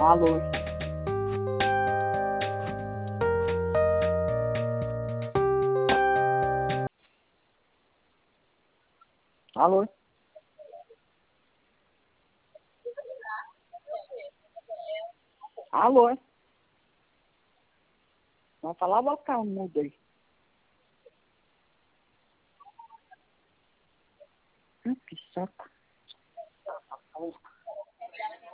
Alô? Alô? Alô? Vamos falar local mudo aí. Que saco.